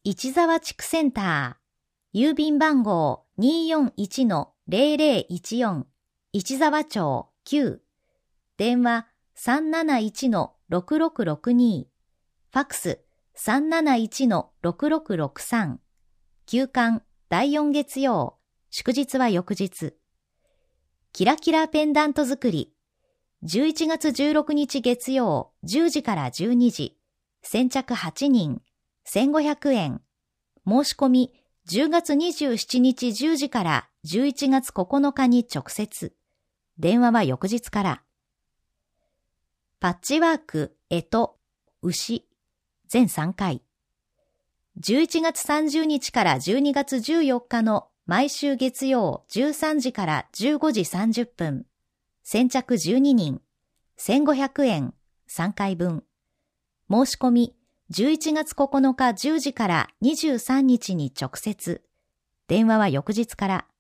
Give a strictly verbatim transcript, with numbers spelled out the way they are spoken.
市沢地区センター、郵便番号 にーよんいちのゼロゼロいちよん、市沢町きゅう、電話 さんなないちのろくろくろくに、ファックス さんなないちのろくろくろくさん、休館だいよん月曜、祝日は翌日。キラキラペンダント作り、じゅういちがつじゅうろくにち月曜じゅうじからじゅうにじ、先着はちにん、せんごひゃくえん。申し込みじゅうがつにじゅうしちにちじゅうじからじゅういちがつここのかに直接。電話は翌日から。パッチワーク、干支、牛、全さんかい。じゅういちがつさんじゅうにちからじゅうにがつじゅうよっかの毎週月曜じゅうさんじからじゅうごじさんじゅっぷん。先着じゅうににん、せんごひゃくえん、さんかいぶん。申し込みじゅういちがつここのかじゅうじからにじゅうさんにちに直接。電話は翌日から。